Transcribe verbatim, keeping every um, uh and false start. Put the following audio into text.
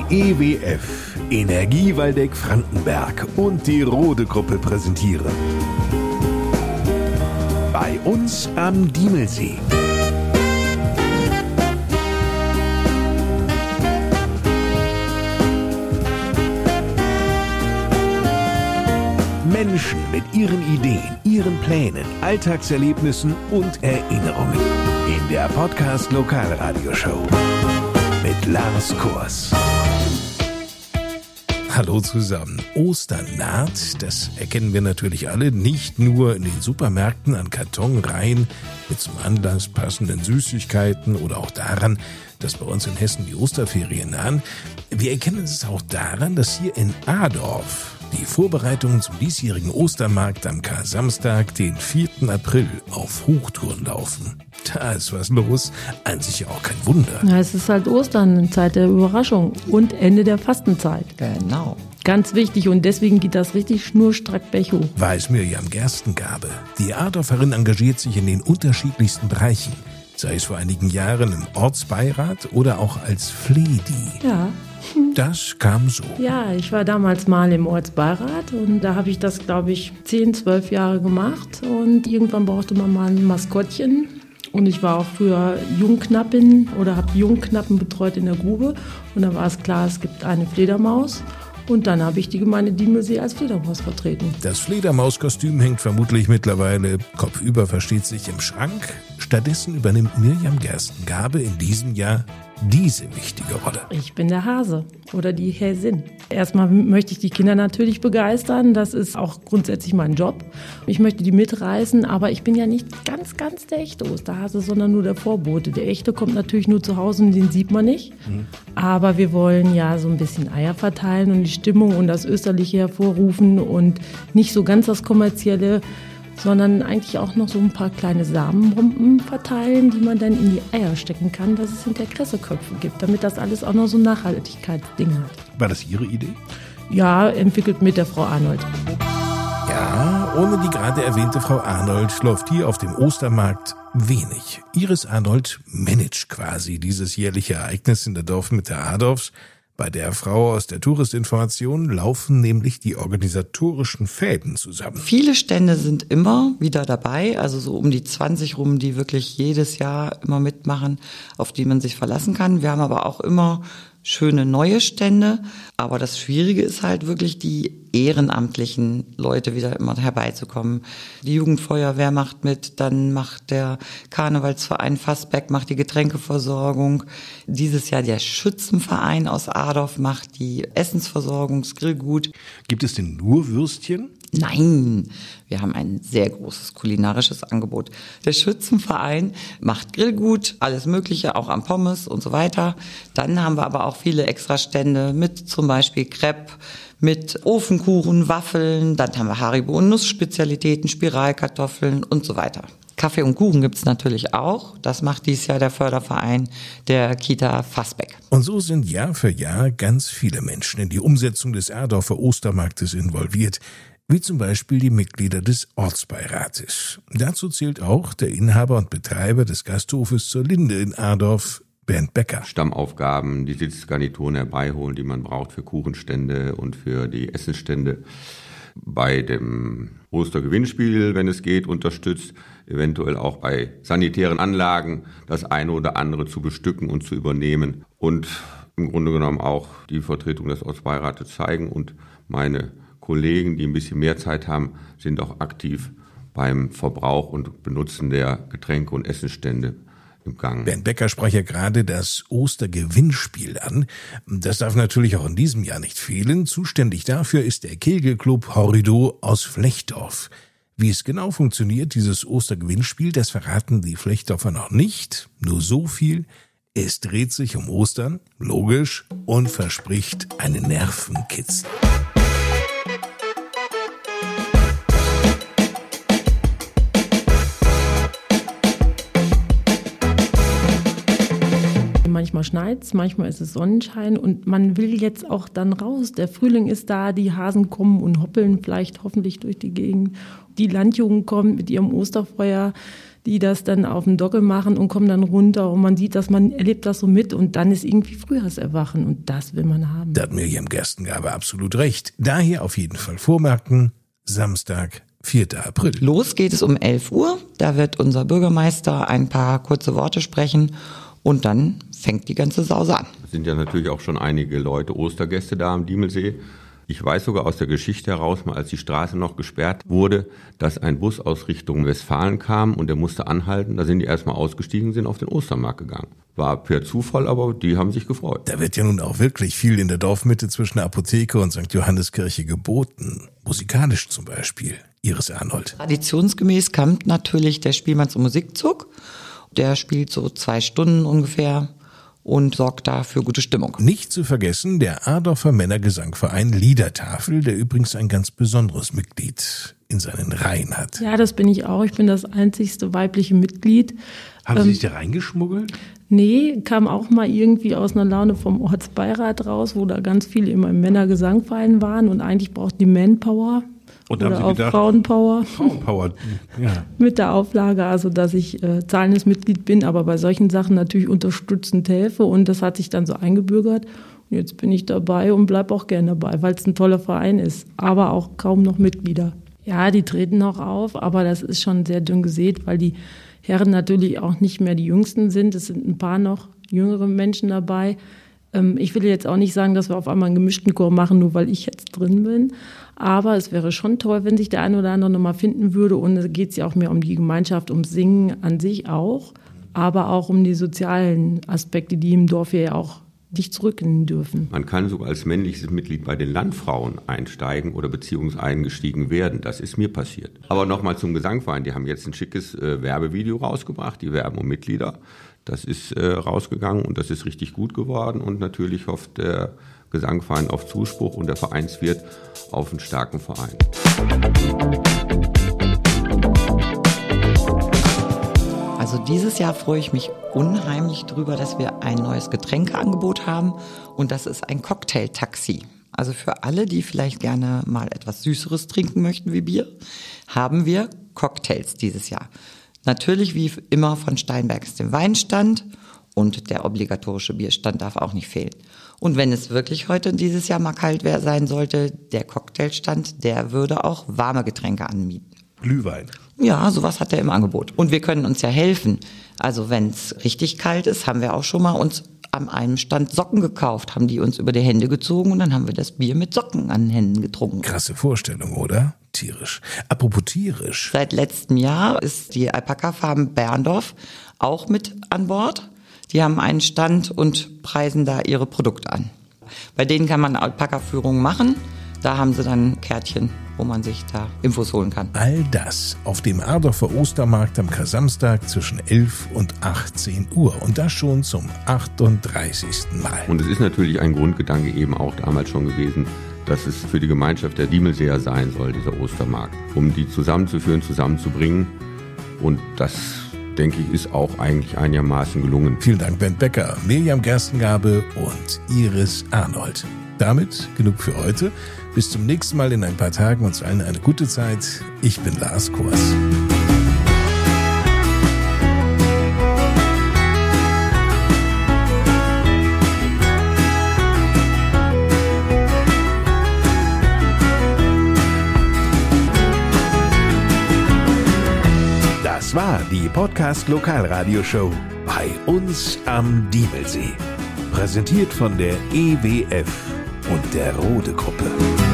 E W F, Energie Waldeck-Frankenberg und die Rode-Gruppe präsentieren. Bei uns am Diemelsee. Menschen mit ihren Ideen, ihren Plänen, Alltagserlebnissen und Erinnerungen. In der Podcast Lokalradioshow mit Lars Kors. Hallo zusammen. Ostern naht, das erkennen wir natürlich alle, nicht nur in den Supermärkten an Kartonreihen mit zum Anlass passenden Süßigkeiten oder auch daran, dass bei uns in Hessen die Osterferien nahen. Wir erkennen es auch daran, dass hier in Adorf die Vorbereitungen zum diesjährigen Ostermarkt am Kar-Samstag, den vierten April, auf Hochtouren laufen. Da ist was los, an sich ja auch kein Wunder. Ja, es ist halt Ostern, eine Zeit der Überraschung und Ende der Fastenzeit. Genau. Ganz wichtig und deswegen geht das richtig schnurstracks berghoch. Weiß Mirjam Gerstengabe. Die Adorferin engagiert sich in den unterschiedlichsten Bereichen, sei es vor einigen Jahren im Ortsbeirat oder auch als Fledi. Ja. Das kam so. Ja, ich war damals mal im Ortsbeirat und da habe ich das, glaube ich, zehn, zwölf Jahre gemacht und irgendwann brauchte man mal ein Maskottchen. Und ich war auch früher Jungknappin oder habe Jungknappen betreut in der Grube. Und da war es klar, es gibt eine Fledermaus. Und dann habe ich die Gemeinde Diemelsee als Fledermaus vertreten. Das Fledermauskostüm hängt vermutlich mittlerweile kopfüber, versteht sich, im Schrank. Stattdessen übernimmt Mirjam Gerstengabe in diesem Jahr diese wichtige Rolle. Ich bin der Hase oder die Häsin. Erstmal möchte ich die Kinder natürlich begeistern. Das ist auch grundsätzlich mein Job. Ich möchte die mitreißen, aber ich bin ja nicht ganz, ganz der echte Osterhase, sondern nur der Vorbote. Der echte kommt natürlich nur zu Hause und den sieht man nicht. Mhm. Aber wir wollen ja so ein bisschen Eier verteilen und die Stimmung und das Österliche hervorrufen und nicht so ganz das Kommerzielle, sondern eigentlich auch noch so ein paar kleine Samenbomben verteilen, die man dann in die Eier stecken kann, dass es hinterher Kresseköpfe gibt, damit das alles auch noch so ein Nachhaltigkeitsding hat. War das Ihre Idee? Ja, entwickelt mit der Frau Arnold. Ja, ohne die gerade erwähnte Frau Arnold läuft hier auf dem Ostermarkt wenig. Iris Arnold managt quasi dieses jährliche Ereignis in der Dorfmitte Adorfs. Bei der Frau aus der Touristinformation laufen nämlich die organisatorischen Fäden zusammen. Viele Stände sind immer wieder dabei, also so um die zwanzig rum, die wirklich jedes Jahr immer mitmachen, auf die man sich verlassen kann. Wir haben aber auch immer schöne neue Stände, aber das Schwierige ist halt wirklich, die ehrenamtlichen Leute wieder immer herbeizukommen. Die Jugendfeuerwehr macht mit, dann macht der Karnevalsverein Fassbeck macht die Getränkeversorgung. Dieses Jahr der Schützenverein aus Adorf macht die Essensversorgung, das Grillgut. Gibt es denn nur Würstchen? Nein, wir haben ein sehr großes kulinarisches Angebot. Der Schützenverein macht Grillgut, alles Mögliche, auch am Pommes und so weiter. Dann haben wir aber auch viele Extrastände mit zum Beispiel Crepe, mit Ofenkuchen, Waffeln. Dann haben wir Haribo- und Nussspezialitäten, Spiralkartoffeln und so weiter. Kaffee und Kuchen gibt's natürlich auch. Das macht dieses Jahr der Förderverein der Kita Fassbeck. Und so sind Jahr für Jahr ganz viele Menschen in die Umsetzung des Adorfer Ostermarktes involviert, wie zum Beispiel die Mitglieder des Ortsbeirates. Dazu zählt auch der Inhaber und Betreiber des Gasthofes zur Linde in Adorf, Bernd Becker. Stammaufgaben, die Sitzgarnituren herbeiholen, die man braucht für Kuchenstände und für die Essensstände. Bei dem Ostergewinnspiel, wenn es geht, unterstützt, eventuell auch bei sanitären Anlagen das eine oder andere zu bestücken und zu übernehmen und im Grunde genommen auch die Vertretung des Ortsbeirates zeigen. Und meine Kollegen, die ein bisschen mehr Zeit haben, sind auch aktiv beim Verbrauch und Benutzen der Getränke und Essensstände im Gang. Bernd Becker sprach ja gerade das Ostergewinnspiel an. Das darf natürlich auch in diesem Jahr nicht fehlen. Zuständig dafür ist der Kegelclub Horrido aus Flechdorf. Wie es genau funktioniert, dieses Ostergewinnspiel, das verraten die Flechdorfer noch nicht. Nur so viel: Es dreht sich um Ostern, logisch, und verspricht einen Nervenkitzel. Manchmal schneit's, manchmal ist es Sonnenschein und man will jetzt auch dann raus. Der Frühling ist da, die Hasen kommen und hoppeln vielleicht hoffentlich durch die Gegend. Die Landjugend kommt mit ihrem Osterfeuer. die das dann auf dem Dockel machen und kommen dann runter und man sieht, dass man erlebt das so mit und dann ist irgendwie Frühjahrserwachen und das will man haben. Da hat Mirjam Gerstengabe absolut recht. Daher auf jeden Fall vormerken, Samstag, vierter April. Los geht es um elf Uhr, da wird unser Bürgermeister ein paar kurze Worte sprechen und dann fängt die ganze Sause an. Es sind ja natürlich auch schon einige Leute, Ostergäste da am Diemelsee. Ich weiß sogar aus der Geschichte heraus, mal als die Straße noch gesperrt wurde, dass ein Bus aus Richtung Westfalen kam und der musste anhalten. Da sind die erstmal ausgestiegen, sind auf den Ostermarkt gegangen. War per Zufall, aber die haben sich gefreut. Da wird ja nun auch wirklich viel in der Dorfmitte zwischen der Apotheke und Sankt Johanniskirche geboten. Musikalisch zum Beispiel. Iris Arnold. Traditionsgemäß kommt natürlich der Spielmanns- und Musikzug. Der spielt so zwei Stunden ungefähr und sorgt da für gute Stimmung. Nicht zu vergessen der Adorfer Männergesangverein Liedertafel, der übrigens ein ganz besonderes Mitglied in seinen Reihen hat. Ja, das bin ich auch. Ich bin das einzigste weibliche Mitglied. Haben Sie sich da reingeschmuggelt? Nee, kam auch mal irgendwie aus einer Laune vom Ortsbeirat raus, wo da ganz viele immer im Männergesangverein waren und eigentlich braucht die Manpower. Und oder haben Sie auch gedacht, Frauenpower. Frauenpower, ja. Mit der Auflage, also dass ich äh, zahlendes Mitglied bin, aber bei solchen Sachen natürlich unterstützend helfe und das hat sich dann so eingebürgert. Und jetzt bin ich dabei und bleib auch gerne dabei, weil es ein toller Verein ist, aber auch kaum noch Mitglieder. Ja, die treten noch auf, aber das ist schon sehr dünn gesät, weil die Herren natürlich auch nicht mehr die Jüngsten sind. Es sind ein paar noch jüngere Menschen dabei. Ähm, ich will jetzt auch nicht sagen, dass wir auf einmal einen gemischten Chor machen, nur weil ich jetzt drin bin. Aber es wäre schon toll, wenn sich der eine oder andere nochmal finden würde. Und es geht ja auch mehr um die Gemeinschaft, ums Singen an sich auch, aber auch um die sozialen Aspekte, die im Dorf ja auch nicht zurückgehen dürfen. Man kann sogar als männliches Mitglied bei den Landfrauen einsteigen oder beziehungsweise eingestiegen werden. Das ist mir passiert. Aber nochmal zum Gesangverein. Die haben jetzt ein schickes äh, Werbevideo rausgebracht. Die werben um Mitglieder. Das ist äh, rausgegangen und das ist richtig gut geworden. Und natürlich hofft der Gesangverein auf Zuspruch und der Vereinswirt auf einen starken Verein. Also dieses Jahr freue ich mich unheimlich drüber, dass wir ein neues Getränkeangebot haben und das ist ein Cocktail-Taxi. Also für alle, die vielleicht gerne mal etwas Süßeres trinken möchten wie Bier, haben wir Cocktails dieses Jahr. Natürlich wie immer von Steinbergs dem Weinstand und der obligatorische Bierstand darf auch nicht fehlen. Und wenn es wirklich heute dieses Jahr mal kalt sein sollte, der Cocktailstand, der würde auch warme Getränke anbieten. Glühwein. Ja, sowas hat er im Angebot. Und wir können uns ja helfen. Also wenn es richtig kalt ist, haben wir auch schon mal uns an einem Stand Socken gekauft, haben die uns über die Hände gezogen und dann haben wir das Bier mit Socken an den Händen getrunken. Krasse Vorstellung, oder? Tierisch. Apropos tierisch. Seit letztem Jahr ist die Alpaka-Farm Berndorf auch mit an Bord. Die haben einen Stand und preisen da ihre Produkte an. Bei denen kann man Alpaka-Führungen machen. Da haben sie dann Kärtchen, wo man sich da Infos holen kann. All das auf dem Adorfer Ostermarkt am Kar-Samstag zwischen elf und achtzehn Uhr. Und das schon zum achtunddreißigsten Mal. Und es ist natürlich ein Grundgedanke eben auch damals schon gewesen, dass es für die Gemeinschaft der Diemelseer sein soll, dieser Ostermarkt. Um die zusammenzuführen, zusammenzubringen. Und das, denke ich, ist auch eigentlich einigermaßen gelungen. Vielen Dank, Bernd Becker, Mirjam Gerstengabe und Iris Arnold. Damit genug für heute. Bis zum nächsten Mal in ein paar Tagen. Uns allen eine gute Zeit. Ich bin Lars Kurs. Das war die Podcast Lokalradioshow bei uns am Diemelsee. Präsentiert von der E W F und der Rode Gruppe.